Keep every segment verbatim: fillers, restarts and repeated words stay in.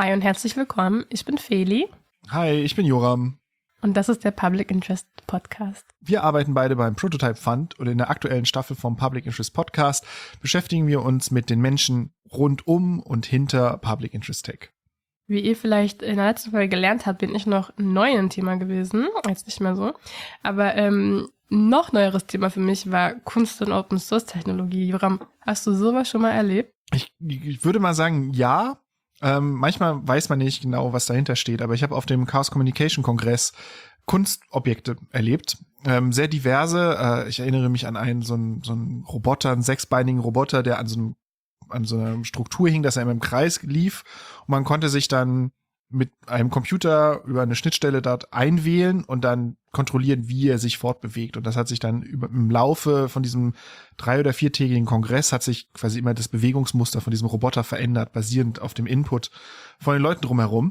Hi und herzlich willkommen. Ich bin Feli. Hi, ich bin Joram. Und das ist der Public Interest Podcast. Wir arbeiten beide beim Prototype Fund und in der aktuellen Staffel vom Public Interest Podcast beschäftigen wir uns mit den Menschen rund um und hinter Public Interest Tech. Wie ihr vielleicht in der letzten Folge gelernt habt, bin ich noch neu im Thema gewesen. Jetzt nicht mehr so. Aber ähm, noch neueres Thema für mich war Kunst und Open Source Technologie. Joram, hast du sowas schon mal erlebt? Ich, ich würde mal sagen, ja. Ähm, manchmal weiß man nicht genau, was dahinter steht, aber ich habe auf dem Chaos Communication Kongress Kunstobjekte erlebt, ähm, sehr diverse. Äh, ich erinnere mich an einen so einen so einen Roboter, einen sechsbeinigen Roboter, der an so einem an so einer Struktur hing, dass er immer im Kreis lief und man konnte sich dann mit einem Computer über eine Schnittstelle dort einwählen und dann kontrollieren, wie er sich fortbewegt. Und das hat sich dann über, im Laufe von diesem drei- oder viertägigen Kongress hat sich quasi immer das Bewegungsmuster von diesem Roboter verändert, basierend auf dem Input von den Leuten drumherum.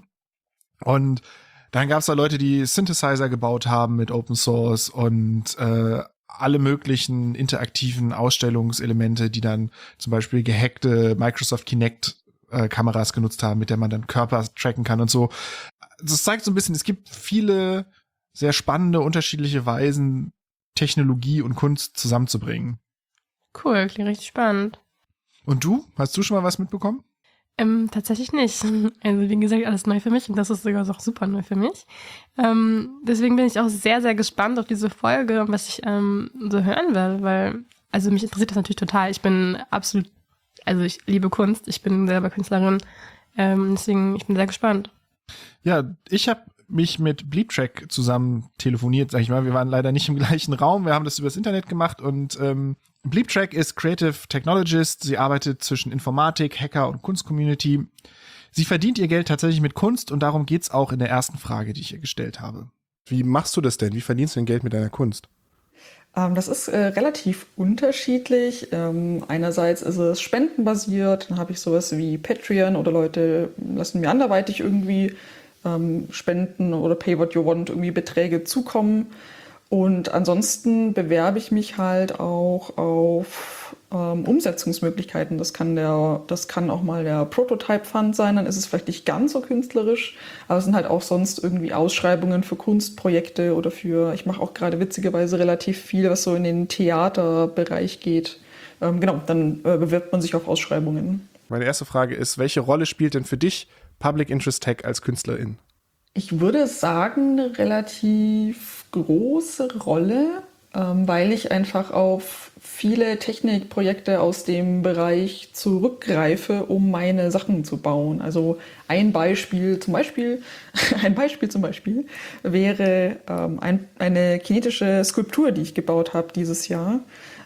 Und dann gab es da Leute, die Synthesizer gebaut haben mit Open Source und äh, alle möglichen interaktiven Ausstellungselemente, die dann zum Beispiel gehackte Microsoft Kinect äh, Kameras genutzt haben, mit der man dann Körper tracken kann und so. Das zeigt so ein bisschen, es gibt viele sehr spannende, unterschiedliche Weisen, Technologie und Kunst zusammenzubringen. Cool, klingt richtig spannend. Und du? Hast du schon mal was mitbekommen? Ähm, tatsächlich nicht. Also wie gesagt, alles neu für mich und das ist sogar auch super neu für mich. Ähm, deswegen bin ich auch sehr, sehr gespannt auf diese Folge und was ich ähm, so hören werde, weil, also mich interessiert das natürlich total. Ich bin absolut, also ich liebe Kunst, ich bin selber Künstlerin, ähm, deswegen, ich bin sehr gespannt. Ja, ich habe mich mit Bleeptrack zusammen telefoniert, sag ich mal. Wir waren leider nicht im gleichen Raum, wir haben das übers Internet gemacht und ähm, Bleeptrack ist Creative Technologist. Sie arbeitet zwischen Informatik, Hacker und Kunstcommunity. Sie verdient ihr Geld tatsächlich mit Kunst und darum geht's auch in der ersten Frage, die ich ihr gestellt habe. Wie machst du das denn? Wie verdienst du denn Geld mit deiner Kunst? Ähm, das ist äh, relativ unterschiedlich. Ähm, einerseits ist es spendenbasiert, dann habe ich sowas wie Patreon oder Leute lassen mir anderweitig irgendwie ähm, Spenden oder Pay What You Want irgendwie Beträge zukommen. Und ansonsten bewerbe ich mich halt auch auf ähm, Umsetzungsmöglichkeiten. Das kann der, das kann auch mal der Prototype Fund sein, dann ist es vielleicht nicht ganz so künstlerisch, aber es sind halt auch sonst irgendwie Ausschreibungen für Kunstprojekte oder für, ich mache auch gerade witzigerweise relativ viel, was so in den Theaterbereich geht. Ähm, genau, dann äh, bewirbt man sich auf Ausschreibungen. Meine erste Frage ist, welche Rolle spielt denn für dich Public Interest Tech als Künstlerin? Ich würde sagen, eine relativ große Rolle, ähm, weil ich einfach auf viele Technikprojekte aus dem Bereich zurückgreife, um meine Sachen zu bauen. Also ein Beispiel zum Beispiel, ein Beispiel zum Beispiel wäre ähm, ein, eine kinetische Skulptur, die ich gebaut habe dieses Jahr.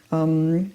Ähm,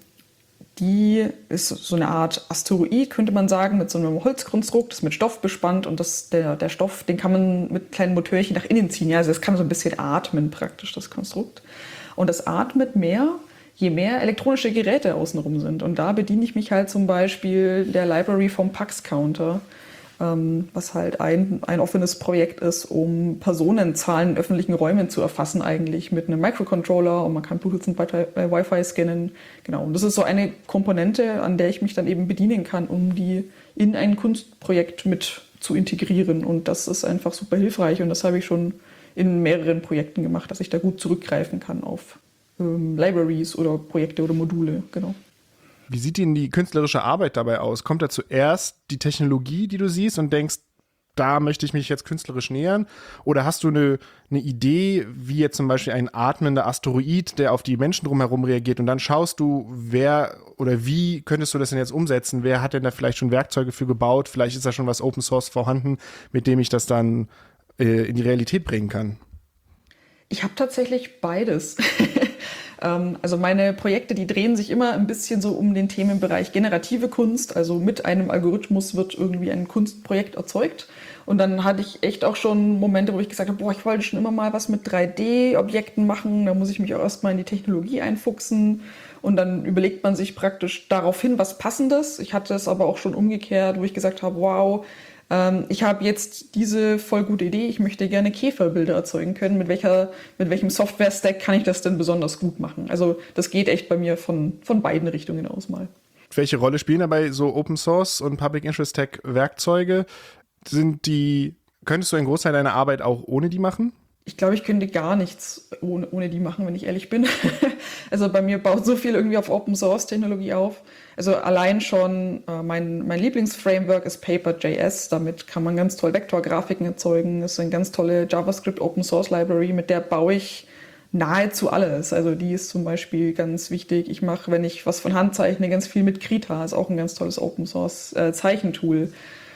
Die ist so eine Art Asteroid, könnte man sagen, mit so einem Holzkonstrukt, das mit Stoff bespannt und das, der, der Stoff, den kann man mit kleinen Motörchen nach innen ziehen. Ja, also es kann so ein bisschen atmen praktisch, das Konstrukt. Und das atmet mehr, je mehr elektronische Geräte außenrum sind. Und da bediene ich mich halt zum Beispiel der Library vom Pax Counter, ähm, was halt ein, ein offenes Projekt ist, um Personenzahlen in öffentlichen Räumen zu erfassen eigentlich mit einem Microcontroller und man kann Bluetooth und Wi-Fi scannen. Genau, und das ist so eine Komponente, an der ich mich dann eben bedienen kann, um die in ein Kunstprojekt mit zu integrieren. Und das ist einfach super hilfreich und das habe ich schon in mehreren Projekten gemacht, dass ich da gut zurückgreifen kann auf ähm, Libraries oder Projekte oder Module, genau. Wie sieht denn die künstlerische Arbeit dabei aus? Kommt da zuerst die Technologie, die du siehst und denkst, da möchte ich mich jetzt künstlerisch nähern? Oder hast du eine, eine Idee, wie jetzt zum Beispiel ein atmender Asteroid, der auf die Menschen drumherum reagiert und dann schaust du, wer oder wie könntest du das denn jetzt umsetzen? Wer hat denn da vielleicht schon Werkzeuge für gebaut? Vielleicht ist da schon was Open Source vorhanden, mit dem ich das dann äh, in die Realität bringen kann. Ich habe tatsächlich beides. Also meine Projekte, die drehen sich immer ein bisschen so um den Themenbereich generative Kunst. Also mit einem Algorithmus wird irgendwie ein Kunstprojekt erzeugt. Und dann hatte ich echt auch schon Momente, wo ich gesagt habe, boah, ich wollte schon immer mal was mit drei D-Objekten machen. Da muss ich mich auch erstmal in die Technologie einfuchsen. Und dann überlegt man sich praktisch daraufhin was Passendes. Ich hatte es aber auch schon umgekehrt, wo ich gesagt habe, wow, ich habe jetzt diese voll gute Idee, ich möchte gerne Käferbilder erzeugen können. Mit welcher, mit welchem Software-Stack kann ich das denn besonders gut machen? Also das geht echt bei mir von, von beiden Richtungen aus mal. Welche Rolle spielen dabei so Open Source und Public Interest Tech Werkzeuge? sind die, könntest du einen Großteil deiner Arbeit auch ohne die machen? Ich glaube, ich könnte gar nichts ohne, ohne die machen, wenn ich ehrlich bin. Also bei mir baut so viel irgendwie auf Open-Source-Technologie auf. Also allein schon äh, mein, mein Lieblingsframework ist Paper.js. Damit kann man ganz toll Vektorgrafiken erzeugen. Das ist eine ganz tolle JavaScript-Open-Source-Library, mit der baue ich nahezu alles. Also die ist zum Beispiel ganz wichtig. Ich mache, wenn ich was von Hand zeichne, ganz viel mit Krita. Ist auch ein ganz tolles Open-Source-Zeichentool.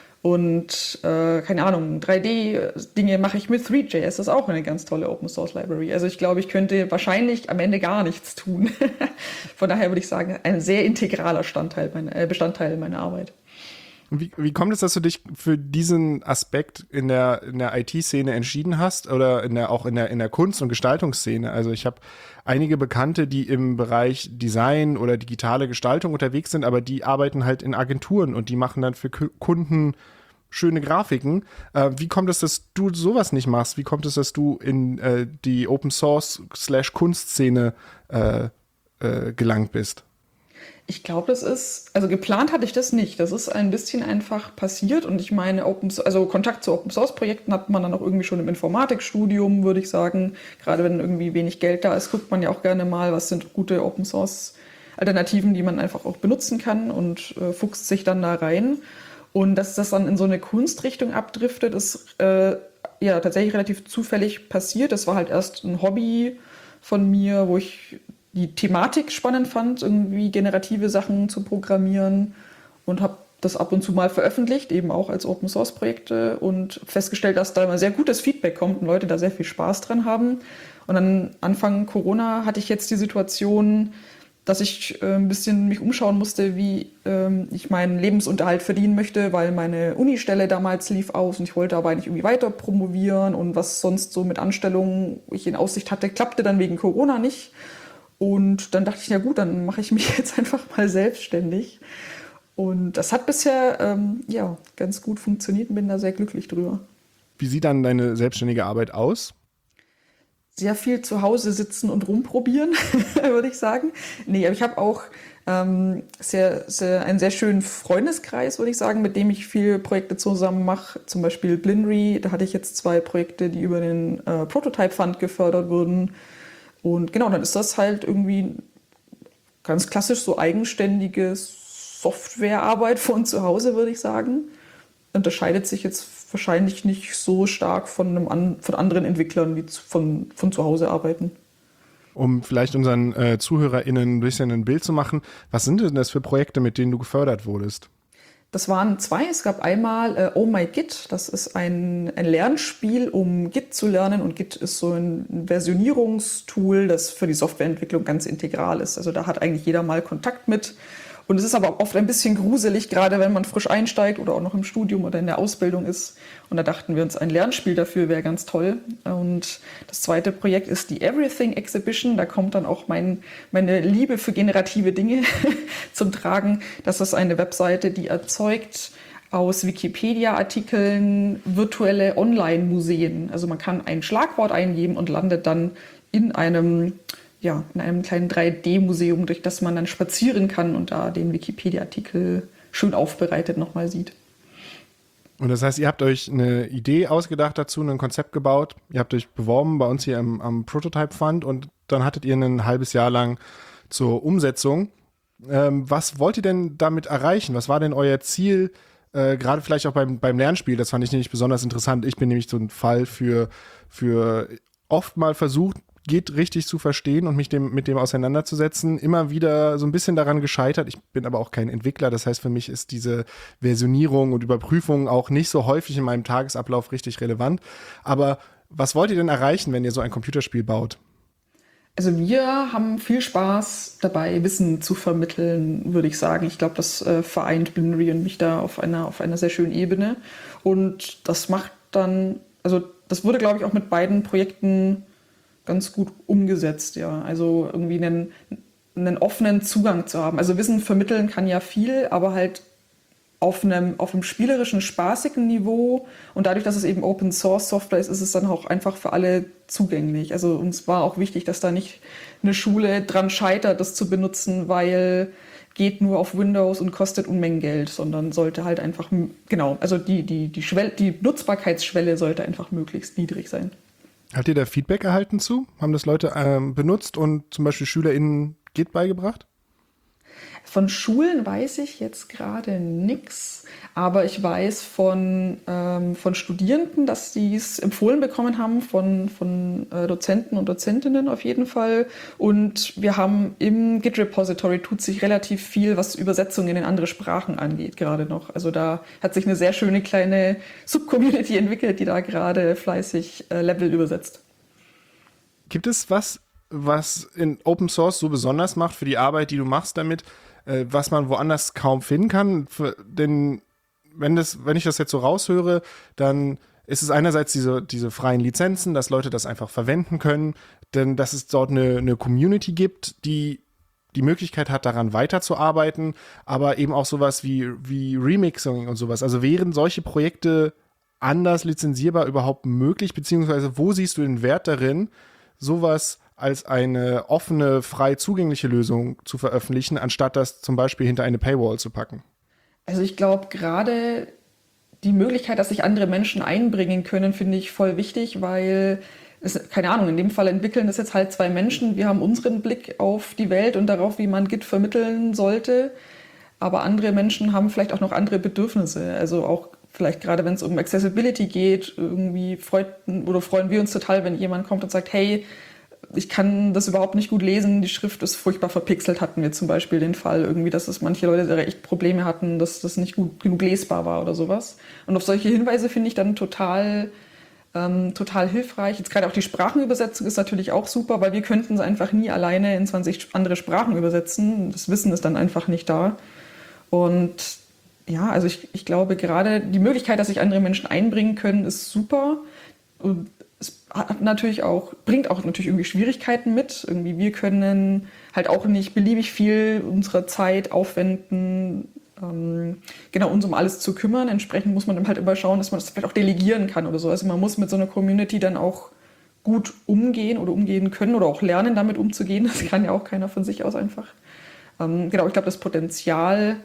Und, äh, keine Ahnung, drei D-Dinge mache ich mit three J S. Das ist auch eine ganz tolle Open-Source-Library. Also ich glaube, ich könnte wahrscheinlich am Ende gar nichts tun. Von daher würde ich sagen, ein sehr integraler Bestandteil meiner, äh, Bestandteil meiner Arbeit. Wie, wie kommt es, dass du dich für diesen Aspekt in der, in der I T-Szene entschieden hast oder in der, auch in der, in der Kunst- und Gestaltungsszene? Also ich habe einige Bekannte, die im Bereich Design oder digitale Gestaltung unterwegs sind, aber die arbeiten halt in Agenturen und die machen dann für K- Kunden schöne Grafiken. Äh, wie kommt es, dass du sowas nicht machst? Wie kommt es, dass du in äh, die Open-Source-Kunstszene äh, äh, gelangt bist? Ich glaube, das ist, also geplant hatte ich das nicht. Das ist ein bisschen einfach passiert und ich meine, Open, also Kontakt zu Open-Source-Projekten hat man dann auch irgendwie schon im Informatikstudium, würde ich sagen. Gerade wenn irgendwie wenig Geld da ist, guckt man ja auch gerne mal, was sind gute Open-Source-Alternativen, die man einfach auch benutzen kann und äh, fuchst sich dann da rein. Und dass das dann in so eine Kunstrichtung abdriftet, ist äh, ja tatsächlich relativ zufällig passiert. Das war halt erst ein Hobby von mir, wo ich die Thematik spannend fand, irgendwie generative Sachen zu programmieren und habe das ab und zu mal veröffentlicht, eben auch als Open-Source-Projekte und festgestellt, dass da immer sehr gutes Feedback kommt und Leute da sehr viel Spaß dran haben. Und dann Anfang Corona hatte ich jetzt die Situation, dass ich äh, ein bisschen mich umschauen musste, wie ähm, ich meinen Lebensunterhalt verdienen möchte, weil meine Unistelle damals lief aus und ich wollte aber eigentlich irgendwie weiter promovieren und was sonst so mit Anstellungen ich in Aussicht hatte, klappte dann wegen Corona nicht. Und dann dachte ich, ja gut, dann mache ich mich jetzt einfach mal selbstständig. Und das hat bisher ähm, ja, ganz gut funktioniert und bin da sehr glücklich drüber. Wie sieht dann deine selbstständige Arbeit aus? Sehr viel zu Hause sitzen und rumprobieren, würde ich sagen. Nee, aber ich habe auch ähm, sehr, sehr, einen sehr schönen Freundeskreis, würde ich sagen, mit dem ich viele Projekte zusammen mache. Zum Beispiel Blinry, da hatte ich jetzt zwei Projekte, die über den äh, Prototype Fund gefördert wurden. Und genau, dann ist das halt irgendwie ganz klassisch so eigenständige Softwarearbeit von zu Hause, würde ich sagen. Unterscheidet sich jetzt wahrscheinlich nicht so stark von, einem an, von anderen Entwicklern, die von, von zu Hause arbeiten. Um vielleicht unseren äh, ZuhörerInnen ein bisschen ein Bild zu machen, was sind denn das für Projekte, mit denen du gefördert wurdest? Das waren zwei. Es gab einmal äh, Oh My Git. Das ist ein, ein Lernspiel, um Git zu lernen. Und Git ist so ein Versionierungstool, das für die Softwareentwicklung ganz integral ist. Also da hat eigentlich jeder mal Kontakt mit. Und es ist aber oft ein bisschen gruselig, gerade wenn man frisch einsteigt oder auch noch im Studium oder in der Ausbildung ist. Und da dachten wir uns, ein Lernspiel dafür wäre ganz toll. Und das zweite Projekt ist die Everything Exhibition. Da kommt dann auch mein, meine Liebe für generative Dinge zum Tragen. Das ist eine Webseite, die erzeugt aus Wikipedia-Artikeln virtuelle Online-Museen. Also man kann ein Schlagwort eingeben und landet dann in einem ja, in einem kleinen drei D-Museum, durch das man dann spazieren kann und da den Wikipedia-Artikel schön aufbereitet nochmal sieht. Und das heißt, ihr habt euch eine Idee ausgedacht dazu, ein Konzept gebaut, ihr habt euch beworben bei uns hier im, am Prototype Fund und dann hattet ihr ein halbes Jahr lang zur Umsetzung. Ähm, was wollt ihr denn damit erreichen? Was war denn euer Ziel, äh, gerade vielleicht auch beim, beim Lernspiel? Das fand ich nämlich besonders interessant. Ich bin nämlich so ein Fall für, für oft mal versucht, Git richtig zu verstehen und mich dem, mit dem auseinanderzusetzen. Immer wieder so ein bisschen daran gescheitert. Ich bin aber auch kein Entwickler. Das heißt, für mich ist diese Versionierung und Überprüfung auch nicht so häufig in meinem Tagesablauf richtig relevant. Aber was wollt ihr denn erreichen, wenn ihr so ein Computerspiel baut? Also wir haben viel Spaß dabei, Wissen zu vermitteln, würde ich sagen. Ich glaube, das äh, vereint Blinry und mich da auf einer, auf einer sehr schönen Ebene. Und das macht dann, also das wurde, glaube ich, auch mit beiden Projekten ganz gut umgesetzt, ja. Also irgendwie einen, einen offenen Zugang zu haben. Also Wissen vermitteln kann ja viel, aber halt auf einem, auf einem spielerischen, spaßigen Niveau. Und dadurch, dass es eben Open Source Software ist, ist es dann auch einfach für alle zugänglich. Also uns war auch wichtig, dass da nicht eine Schule dran scheitert, das zu benutzen, weil geht nur auf Windows und kostet Unmengen Geld, sondern sollte halt einfach, genau, also die, die, die, Schwelle, die Nutzbarkeitsschwelle sollte einfach möglichst niedrig sein. Habt ihr da Feedback erhalten zu? Haben das Leute ähm, benutzt und zum Beispiel SchülerInnen Git beigebracht? Von Schulen weiß ich jetzt gerade nichts, aber ich weiß von, ähm, von Studierenden, dass sie es empfohlen bekommen haben, von, von äh, Dozenten und Dozentinnen auf jeden Fall. Und wir haben im Git-Repository tut sich relativ viel, was Übersetzungen in andere Sprachen angeht, gerade noch. Also da hat sich eine sehr schöne kleine Subcommunity entwickelt, die da gerade fleißig äh, Level übersetzt. Gibt es was, was in Open Source so besonders macht für die Arbeit, die du machst damit, äh, was man woanders kaum finden kann? Für, denn wenn, das, wenn ich das jetzt so raushöre, dann ist es einerseits diese, diese freien Lizenzen, dass Leute das einfach verwenden können, denn dass es dort eine, eine Community gibt, die die Möglichkeit hat, daran weiterzuarbeiten, aber eben auch sowas wie, wie Remixing und sowas. Also wären solche Projekte anders lizenzierbar überhaupt möglich, beziehungsweise wo siehst du den Wert darin, sowas als eine offene, frei zugängliche Lösung zu veröffentlichen, anstatt das zum Beispiel hinter eine Paywall zu packen? Also ich glaube, gerade die Möglichkeit, dass sich andere Menschen einbringen können, finde ich voll wichtig, weil, es, keine Ahnung, in dem Fall entwickeln das jetzt halt zwei Menschen. Wir haben unseren Blick auf die Welt und darauf, wie man Git vermitteln sollte. Aber andere Menschen haben vielleicht auch noch andere Bedürfnisse. Also auch vielleicht gerade, wenn es um Accessibility geht, irgendwie freut, oder freuen wir uns total, wenn jemand kommt und sagt, hey, ich kann das überhaupt nicht gut lesen, die Schrift ist furchtbar verpixelt, hatten wir zum Beispiel den Fall irgendwie, dass es manche Leute echt Probleme hatten, dass das nicht gut genug lesbar war oder sowas. Und auf solche Hinweise finde ich dann total, ähm, total hilfreich. Jetzt gerade auch die Sprachenübersetzung ist natürlich auch super, weil wir könnten es einfach nie alleine in zwanzig andere Sprachen übersetzen. Das Wissen ist dann einfach nicht da. Und ja, also ich, ich glaube gerade die Möglichkeit, dass sich andere Menschen einbringen können, ist super. Und es hat natürlich auch, bringt auch natürlich irgendwie Schwierigkeiten mit. Irgendwie wir können halt auch nicht beliebig viel unserer Zeit aufwenden, ähm, genau, uns um alles zu kümmern. Entsprechend muss man dann halt immer schauen, dass man das vielleicht auch delegieren kann oder so. Also man muss mit so einer Community dann auch gut umgehen oder umgehen können oder auch lernen, damit umzugehen. Das kann ja auch keiner von sich aus einfach. Ähm, genau, ich glaube, das Potenzial,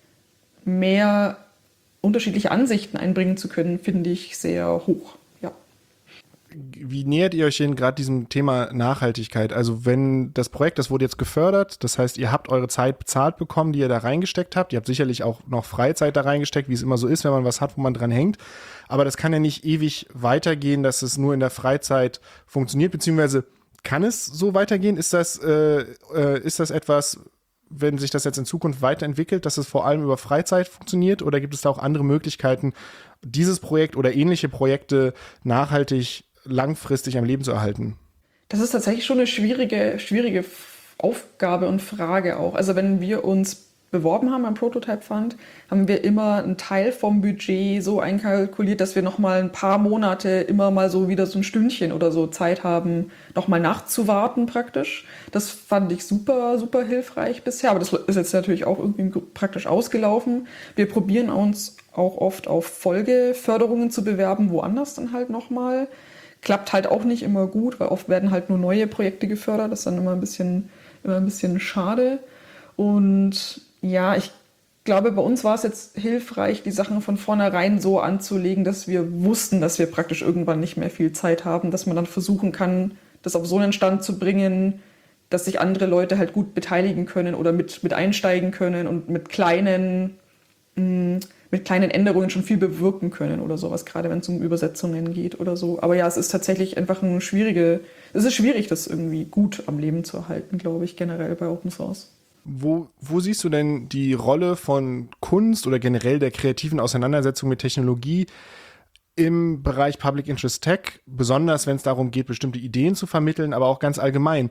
mehr unterschiedliche Ansichten einbringen zu können, finde ich sehr hoch. Ja. Wie nähert ihr euch denn gerade diesem Thema Nachhaltigkeit? Also wenn das Projekt, das wurde jetzt gefördert, das heißt, ihr habt eure Zeit bezahlt bekommen, die ihr da reingesteckt habt. Ihr habt sicherlich auch noch Freizeit da reingesteckt, wie es immer so ist, wenn man was hat, wo man dran hängt. Aber das kann ja nicht ewig weitergehen, dass es nur in der Freizeit funktioniert, beziehungsweise kann es so weitergehen? Ist das, äh, äh, ist das etwas, wenn sich das jetzt in Zukunft weiterentwickelt, dass es vor allem über Freizeit funktioniert, oder gibt es da auch andere Möglichkeiten, dieses Projekt oder ähnliche Projekte nachhaltig, langfristig am Leben zu erhalten? Das ist tatsächlich schon eine schwierige, schwierige Aufgabe und Frage auch. Also wenn wir uns beworben haben am Prototype Fund, haben wir immer einen Teil vom Budget so einkalkuliert, dass wir noch mal ein paar Monate immer mal so wieder so ein Stündchen oder so Zeit haben, noch mal nachzuwarten praktisch. Das fand ich super, super hilfreich bisher, aber das ist jetzt natürlich auch irgendwie praktisch ausgelaufen. Wir probieren uns auch oft auf Folgeförderungen zu bewerben, woanders dann halt noch mal. Klappt halt auch nicht immer gut, weil oft werden halt nur neue Projekte gefördert. Das ist dann immer ein bisschen, immer ein bisschen schade. Und ja, ich glaube, bei uns war es jetzt hilfreich, die Sachen von vornherein so anzulegen, dass wir wussten, dass wir praktisch irgendwann nicht mehr viel Zeit haben, dass man dann versuchen kann, das auf so einen Stand zu bringen, dass sich andere Leute halt gut beteiligen können oder mit, mit einsteigen können und mit kleinen, mh, mit kleinen Änderungen schon viel bewirken können oder sowas, gerade wenn es um Übersetzungen geht oder so. Aber ja, es ist tatsächlich einfach eine schwierige, es ist schwierig, das irgendwie gut am Leben zu erhalten, glaube ich, generell bei Open Source. Wo, wo siehst du denn die Rolle von Kunst oder generell der kreativen Auseinandersetzung mit Technologie im Bereich Public Interest Tech, besonders wenn es darum geht, bestimmte Ideen zu vermitteln, aber auch ganz allgemein?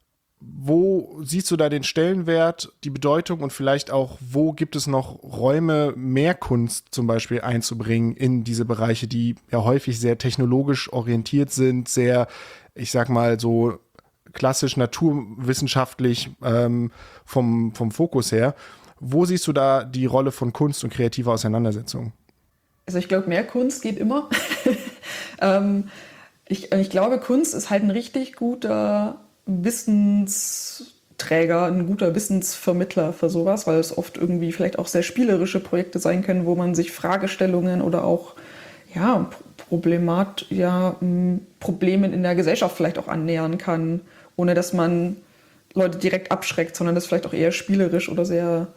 Wo siehst du da den Stellenwert, die Bedeutung und vielleicht auch, wo gibt es noch Räume, mehr Kunst zum Beispiel einzubringen in diese Bereiche, die ja häufig sehr technologisch orientiert sind, sehr, ich sag mal so, klassisch naturwissenschaftlich ähm, vom, vom Fokus her. Wo siehst du da die Rolle von Kunst und kreativer Auseinandersetzung? Also ich glaube, mehr Kunst geht immer. ähm, ich, ich glaube, Kunst ist halt ein richtig guter Wissensträger Träger, ein guter Wissensvermittler für sowas, weil es oft irgendwie vielleicht auch sehr spielerische Projekte sein können, wo man sich Fragestellungen oder auch ja, Problemat, ja, Problemen in der Gesellschaft vielleicht auch annähern kann, ohne dass man Leute direkt abschreckt, sondern das vielleicht auch eher spielerisch oder sehr,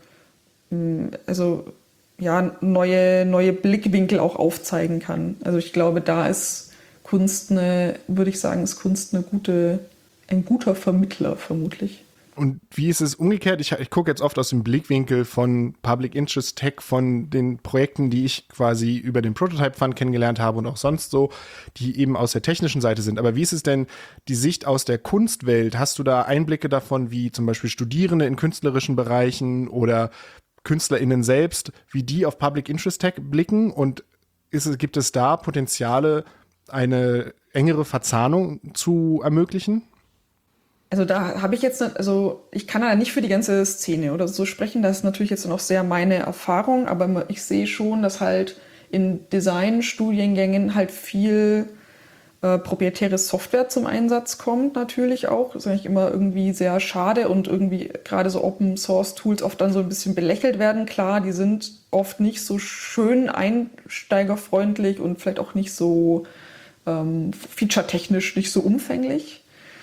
also ja, neue, neue Blickwinkel auch aufzeigen kann. Also ich glaube, da ist Kunst eine, würde ich sagen, ist Kunst eine gute, ein guter Vermittler vermutlich. Und wie ist es umgekehrt? Ich, ich gucke jetzt oft aus dem Blickwinkel von Public Interest Tech, von den Projekten, die ich quasi über den Prototype Fund kennengelernt habe und auch sonst so, die eben aus der technischen Seite sind. Aber wie ist es denn die Sicht aus der Kunstwelt? Hast du da Einblicke davon, wie zum Beispiel Studierende in künstlerischen Bereichen oder KünstlerInnen selbst, wie die auf Public Interest Tech blicken? Und ist es, gibt es da Potenziale, eine engere Verzahnung zu ermöglichen? Also da habe ich jetzt, nicht, also ich kann da nicht für die ganze Szene oder so sprechen, das ist natürlich jetzt noch sehr meine Erfahrung, aber ich sehe schon, dass halt in Design-Studiengängen halt viel äh, proprietäre Software zum Einsatz kommt natürlich auch. Das ist eigentlich immer irgendwie sehr schade und irgendwie gerade so Open-Source-Tools oft dann so ein bisschen belächelt werden. Klar, die sind oft nicht so schön einsteigerfreundlich und vielleicht auch nicht so ähm, featuretechnisch nicht so umfänglich.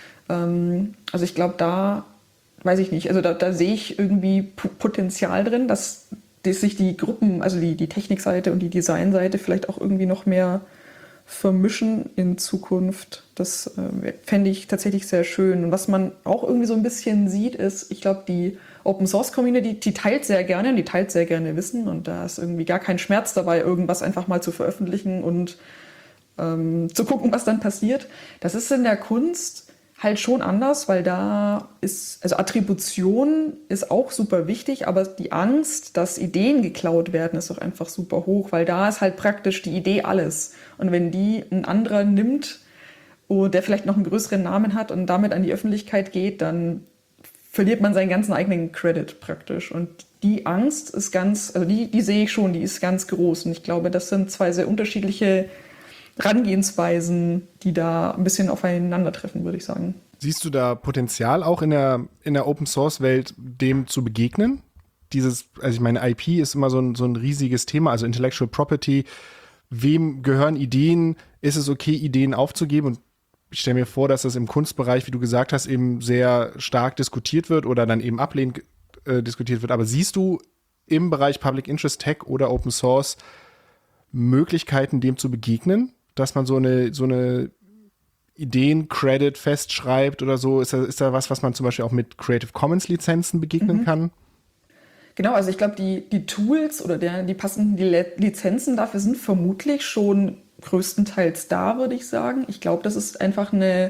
Also ich glaube, da weiß ich nicht, also da, da sehe ich irgendwie P- Potenzial drin, dass, dass sich die Gruppen, also die, die Technikseite und die Designseite vielleicht auch irgendwie noch mehr vermischen in Zukunft. Das äh, fände ich tatsächlich sehr schön. Und was man auch irgendwie so ein bisschen sieht, ist, ich glaube, die Open-Source-Community, die teilt sehr gerne und die teilt sehr gerne Wissen und da ist irgendwie gar kein Schmerz dabei, irgendwas einfach mal zu veröffentlichen und ähm, zu gucken, was dann passiert. Das ist in der Kunst halt schon anders, weil da ist, also Attribution ist auch super wichtig, aber die Angst, dass Ideen geklaut werden, ist doch einfach super hoch, weil da ist halt praktisch die Idee alles. Und wenn die ein anderer nimmt, oh, der vielleicht noch einen größeren Namen hat und damit an die Öffentlichkeit geht, dann verliert man seinen ganzen eigenen Credit praktisch. Und die Angst ist ganz, also die, die sehe ich schon, die ist ganz groß. Und ich glaube, das sind zwei sehr unterschiedliche Herangehensweisen, die da ein bisschen aufeinandertreffen, würde ich sagen. Siehst du da Potenzial auch in der, in der Open-Source-Welt, dem zu begegnen? Dieses, also ich meine, I P ist immer so ein, so ein riesiges Thema, also Intellectual Property. Wem gehören Ideen? Ist es okay, Ideen aufzugeben? Und ich stelle mir vor, dass das im Kunstbereich, wie du gesagt hast, eben sehr stark diskutiert wird oder dann eben ablehnend äh, diskutiert wird. Aber siehst du im Bereich Public Interest Tech oder Open Source Möglichkeiten, dem zu begegnen? Dass man so eine, so eine Ideen-Credit festschreibt oder so? Ist da, ist da was, was man zum Beispiel auch mit Creative Commons-Lizenzen begegnen mhm. kann? Genau, also ich glaube, die, die Tools oder der, die passenden Lizenzen dafür sind vermutlich schon größtenteils da, würde ich sagen. Ich glaube, das ist einfach eine,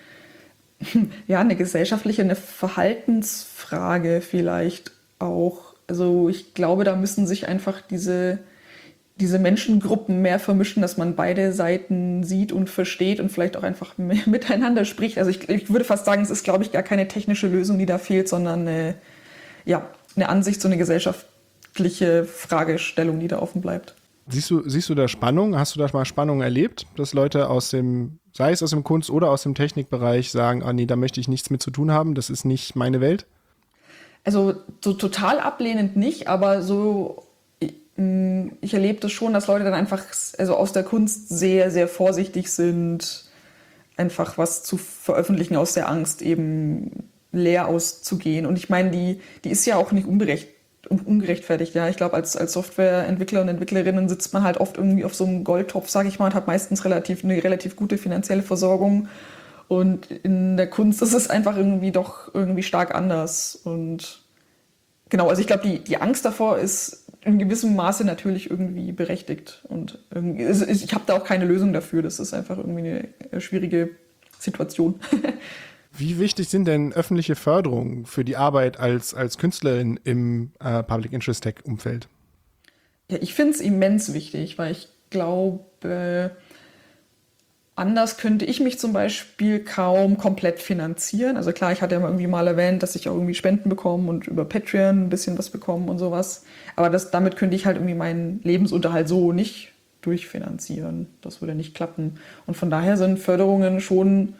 ja, eine gesellschaftliche, eine Verhaltensfrage vielleicht auch. Also ich glaube, da müssen sich einfach diese diese Menschengruppen mehr vermischen, dass man beide Seiten sieht und versteht und vielleicht auch einfach mehr miteinander spricht. Also ich, ich würde fast sagen, es ist, glaube ich, gar keine technische Lösung, die da fehlt, sondern eine, ja, eine Ansicht, so eine gesellschaftliche Fragestellung, die da offen bleibt. Siehst du, siehst du da Spannung? Hast du da mal Spannung erlebt, dass Leute aus dem, sei es aus dem Kunst- oder aus dem Technikbereich sagen, ah nee, da möchte ich nichts mit zu tun haben, das ist nicht meine Welt? Also so total ablehnend nicht, aber so ich erlebe das schon, dass Leute dann einfach also aus der Kunst sehr, sehr vorsichtig sind, einfach was zu veröffentlichen aus der Angst, eben leer auszugehen. Und ich meine, die, die ist ja auch nicht unberecht, ungerechtfertigt. Ja? Ich glaube, als, als Softwareentwickler und Entwicklerinnen sitzt man halt oft irgendwie auf so einem Goldtopf, sage ich mal, und hat meistens relativ, eine relativ gute finanzielle Versorgung. Und in der Kunst ist es einfach irgendwie doch irgendwie stark anders. Und genau, also ich glaube, die, die Angst davor ist in gewissem Maße natürlich irgendwie berechtigt. Und irgendwie, ich habe da auch keine Lösung dafür. Das ist einfach irgendwie eine schwierige Situation. Wie wichtig sind denn öffentliche Förderungen für die Arbeit als, als Künstlerin im äh, Public Interest Tech Umfeld? Ja, ich finde es immens wichtig, weil ich glaube, anders könnte ich mich zum Beispiel kaum komplett finanzieren. Also klar, ich hatte ja irgendwie mal erwähnt, dass ich auch irgendwie Spenden bekomme und über Patreon ein bisschen was bekomme und sowas. Aber das, damit könnte ich halt irgendwie meinen Lebensunterhalt so nicht durchfinanzieren. Das würde nicht klappen. Und von daher sind Förderungen schon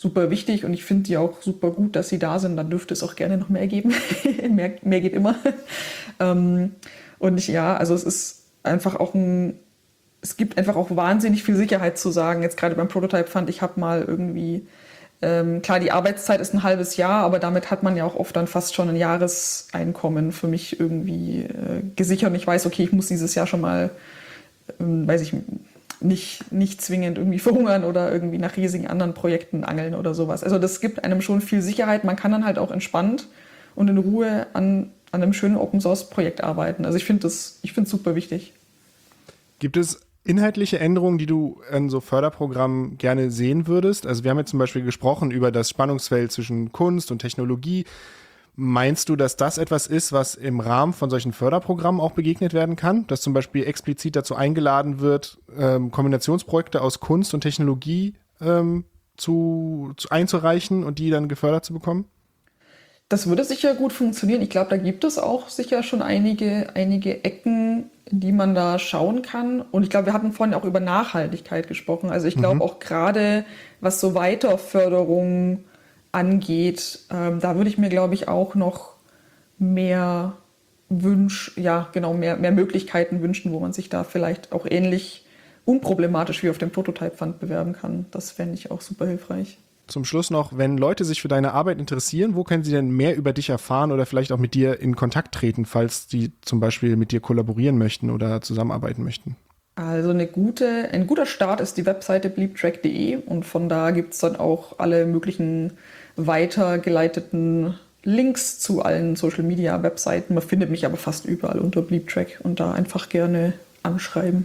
super wichtig und ich finde die auch super gut, dass sie da sind. Dann dürfte es auch gerne noch mehr geben. mehr, mehr geht immer. ähm, und ich, ja, also es ist einfach auch ein, es gibt einfach auch wahnsinnig viel Sicherheit zu sagen. Jetzt gerade beim Prototype Fund, ich habe mal irgendwie, ähm, klar, die Arbeitszeit ist ein halbes Jahr, aber damit hat man ja auch oft dann fast schon ein Jahreseinkommen für mich irgendwie äh, gesichert. Und ich weiß, okay, ich muss dieses Jahr schon mal, ähm, weiß ich nicht, nicht zwingend irgendwie verhungern oder irgendwie nach riesigen anderen Projekten angeln oder sowas. Also das gibt einem schon viel Sicherheit. Man kann dann halt auch entspannt und in Ruhe an, an einem schönen Open-Source-Projekt arbeiten. Also ich finde das, ich finde es super wichtig. Gibt es inhaltliche Änderungen, die du in so Förderprogrammen gerne sehen würdest? Also wir haben jetzt zum Beispiel gesprochen über das Spannungsfeld zwischen Kunst und Technologie. Meinst du, dass das etwas ist, was im Rahmen von solchen Förderprogrammen auch begegnet werden kann? Dass zum Beispiel explizit dazu eingeladen wird, ähm, Kombinationsprojekte aus Kunst und Technologie ähm, zu, zu einzureichen und die dann gefördert zu bekommen? Das würde sicher gut funktionieren. Ich glaube, da gibt es auch sicher schon einige, einige Ecken, in die man da schauen kann. Und ich glaube, wir hatten vorhin auch über Nachhaltigkeit gesprochen. Also ich glaube mhm. auch gerade, was so Weiterförderung angeht, ähm, da würde ich mir, glaube ich, auch noch mehr Wünsch, ja, genau, mehr, mehr Möglichkeiten wünschen, wo man sich da vielleicht auch ähnlich unproblematisch wie auf dem Prototype Fund bewerben kann. Das fände ich auch super hilfreich. Zum Schluss noch, wenn Leute sich für deine Arbeit interessieren, wo können sie denn mehr über dich erfahren oder vielleicht auch mit dir in Kontakt treten, falls die zum Beispiel mit dir kollaborieren möchten oder zusammenarbeiten möchten? Also eine gute, ein guter Start ist die Webseite bleeptrack punkt de und von da gibt es dann auch alle möglichen weitergeleiteten Links zu allen Social-Media-Webseiten. Man findet mich aber fast überall unter Bleeptrack und da einfach gerne anschreiben.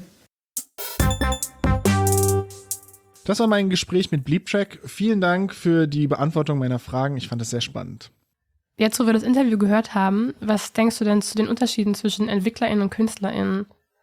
Das war mein Gespräch mit Bleeptrack. Vielen Dank für die Beantwortung meiner Fragen. Ich fand es sehr spannend. Jetzt, wo wir das Interview gehört haben, was denkst du denn zu den Unterschieden zwischen EntwicklerInnen und KünstlerInnen?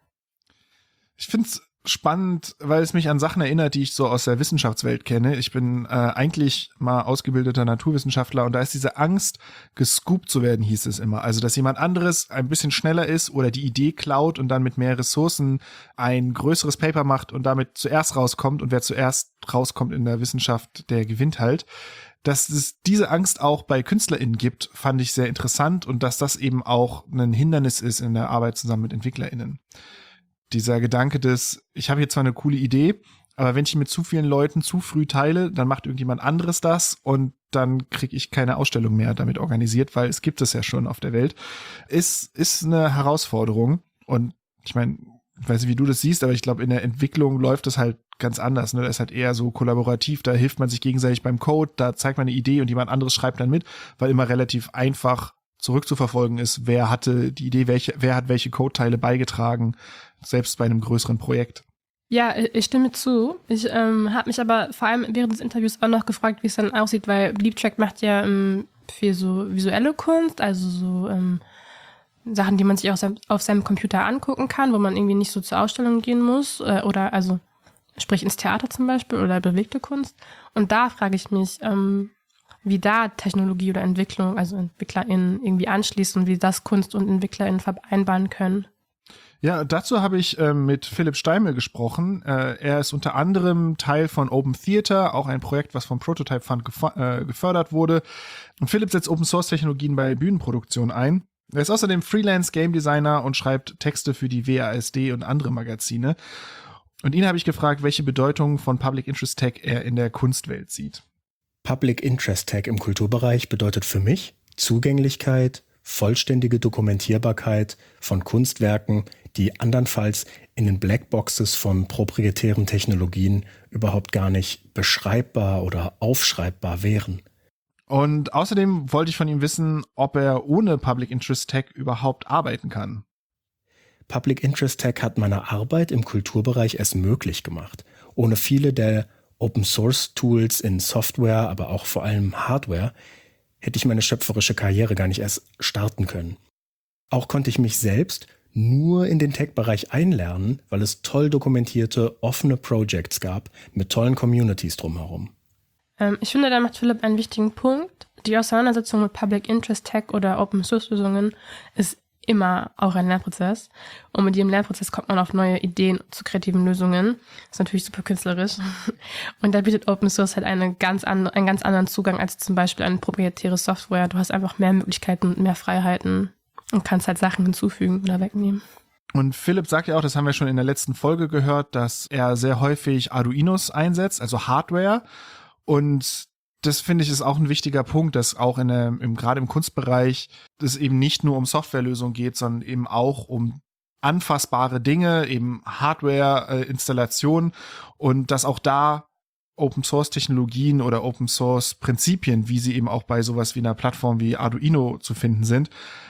Ich finde es spannend, weil es mich an Sachen erinnert, die ich so aus der Wissenschaftswelt kenne. Ich bin äh, eigentlich mal ausgebildeter Naturwissenschaftler und da ist diese Angst, gescoopt zu werden, hieß es immer. Also, dass jemand anderes ein bisschen schneller ist oder die Idee klaut und dann mit mehr Ressourcen ein größeres Paper macht und damit zuerst rauskommt und wer zuerst rauskommt in der Wissenschaft, der gewinnt halt. Dass es diese Angst auch bei KünstlerInnen gibt, fand ich sehr interessant und dass das eben auch ein Hindernis ist in der Arbeit zusammen mit EntwicklerInnen. Dieser Gedanke des, ich habe hier zwar eine coole Idee, aber wenn ich mit zu vielen Leuten zu früh teile, dann macht irgendjemand anderes das und dann kriege ich keine Ausstellung mehr damit organisiert, weil es gibt es ja schon auf der Welt. Ist, ist eine Herausforderung und ich meine, ich weiß nicht, wie du das siehst, aber ich glaube, in der Entwicklung läuft es halt ganz anders. Ne? Da ist halt eher so kollaborativ, da hilft man sich gegenseitig beim Code, da zeigt man eine Idee und jemand anderes schreibt dann mit, weil immer relativ einfach zurückzuverfolgen ist, wer hatte die Idee, welche, wer hat welche Codeteile beigetragen, selbst bei einem größeren Projekt. Ja, ich stimme zu. Ich ähm, habe mich aber vor allem während des Interviews auch noch gefragt, wie es dann aussieht, weil Bleeptrack macht ja ähm, viel so visuelle Kunst, also so ähm, Sachen, die man sich auch sein, auf seinem Computer angucken kann, wo man irgendwie nicht so zur Ausstellung gehen muss äh, oder also sprich ins Theater zum Beispiel oder bewegte Kunst. Und da frage ich mich, ähm, wie da Technologie oder Entwicklung, also EntwicklerInnen irgendwie anschließt und wie das Kunst und EntwicklerInnen vereinbaren können. Ja, dazu habe ich äh, mit Philipp Steimel gesprochen. Äh, er ist unter anderem Teil von Open Theater, auch ein Projekt, was vom Prototype Fund gef- äh, gefördert wurde. Und Philipp setzt Open-Source-Technologien bei Bühnenproduktion ein. Er ist außerdem Freelance-Game-Designer und schreibt Texte für die W A S D und andere Magazine. Und ihn habe ich gefragt, welche Bedeutung von Public Interest Tech er in der Kunstwelt sieht. Public Interest Tech im Kulturbereich bedeutet für mich Zugänglichkeit, vollständige Dokumentierbarkeit von Kunstwerken, die andernfalls in den Blackboxes von proprietären Technologien überhaupt gar nicht beschreibbar oder aufschreibbar wären. Und außerdem wollte ich von ihm wissen, ob er ohne Public Interest Tech überhaupt arbeiten kann. Public Interest Tech hat meine Arbeit im Kulturbereich erst möglich gemacht. Ohne viele der Open-Source-Tools in Software, aber auch vor allem Hardware, hätte ich meine schöpferische Karriere gar nicht erst starten können. Auch konnte ich mich selbst nur in den Tech-Bereich einlernen, weil es toll dokumentierte, offene Projects gab mit tollen Communities drumherum. Ähm, ich finde, da macht Philipp einen wichtigen Punkt. Die Auseinandersetzung mit Public Interest Tech oder Open-Source-Lösungen ist immer auch ein Lernprozess. Und mit jedem Lernprozess kommt man auf neue Ideen zu kreativen Lösungen. Das ist natürlich super künstlerisch. Und da bietet Open Source halt eine ganz an, einen ganz anderen Zugang als zum Beispiel eine proprietäre Software. Du hast einfach mehr Möglichkeiten und mehr Freiheiten und kannst halt Sachen hinzufügen oder wegnehmen. Und Philipp sagt ja auch, das haben wir schon in der letzten Folge gehört, dass er sehr häufig Arduinos einsetzt, also Hardware. Und das finde ich ist auch ein wichtiger Punkt, dass auch in der, im, gerade im Kunstbereich es eben nicht nur um Softwarelösungen geht, sondern eben auch um anfassbare Dinge, eben Hardware-Installation äh, und dass auch da Open-Source-Technologien oder Open-Source-Prinzipien, wie sie eben auch bei sowas wie einer Plattform wie Arduino zu finden sind,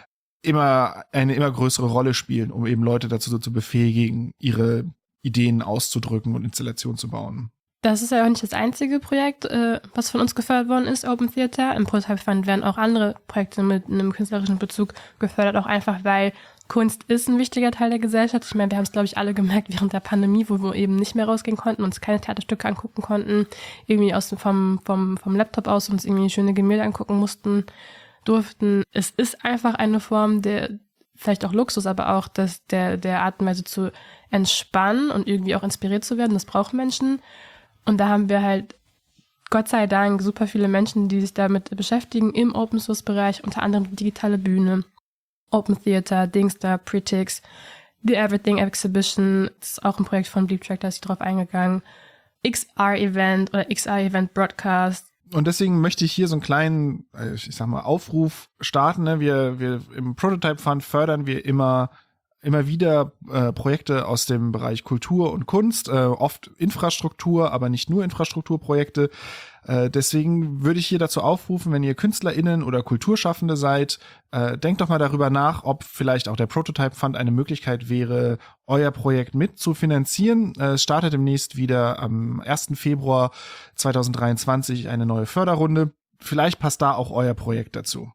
immer eine immer größere Rolle spielen, um eben Leute dazu so zu befähigen, ihre Ideen auszudrücken und Installationen zu bauen. Das ist ja auch nicht das einzige Projekt, äh, was von uns gefördert worden ist, Open Theater. Im Prototype Fund werden auch andere Projekte mit einem künstlerischen Bezug gefördert, auch einfach, weil Kunst ist ein wichtiger Teil der Gesellschaft. Ich meine, wir haben es, glaube ich, alle gemerkt während der Pandemie, wo wir eben nicht mehr rausgehen konnten, uns keine Theaterstücke angucken konnten, irgendwie aus vom, vom, vom Laptop aus uns irgendwie schöne Gemälde angucken mussten, durften. Es ist einfach eine Form der, vielleicht auch Luxus, aber auch das, der, der Art und Weise zu entspannen und irgendwie auch inspiriert zu werden. Das brauchen Menschen. Und da haben wir halt, Gott sei Dank, super viele Menschen, die sich damit beschäftigen im Open-Source-Bereich, unter anderem die digitale Bühne, Open Theater, Dingstar, Pretix, The Everything Exhibition, das ist auch ein Projekt von Bleep Track, da ist ich drauf eingegangen, X R-Event oder X R-Event Broadcast. Und deswegen möchte ich hier so einen kleinen, ich sag mal, Aufruf starten. Ne? Wir, wir im Prototype Fund fördern wir immer immer wieder äh, Projekte aus dem Bereich Kultur und Kunst, äh, oft Infrastruktur, aber nicht nur Infrastrukturprojekte. Äh, deswegen würde ich hier dazu aufrufen, wenn ihr KünstlerInnen oder Kulturschaffende seid, äh, denkt doch mal darüber nach, ob vielleicht auch der Prototype Fund eine Möglichkeit wäre, euer Projekt mit zu finanzieren. Äh, es startet demnächst wieder am ersten Februar zweitausenddreiundzwanzig eine neue Förderrunde. Vielleicht passt da auch euer Projekt dazu.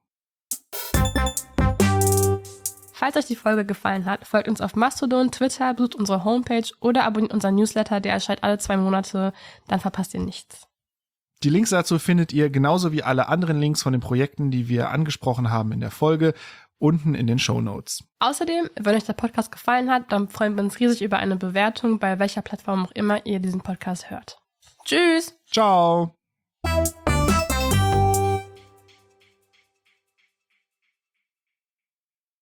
Falls euch die Folge gefallen hat, folgt uns auf Mastodon, Twitter, besucht unsere Homepage oder abonniert unseren Newsletter, der erscheint alle zwei Monate, dann verpasst ihr nichts. Die Links dazu findet ihr genauso wie alle anderen Links von den Projekten, die wir angesprochen haben in der Folge, unten in den Shownotes. Außerdem, wenn euch der Podcast gefallen hat, dann freuen wir uns riesig über eine Bewertung, bei welcher Plattform auch immer ihr diesen Podcast hört. Tschüss! Ciao!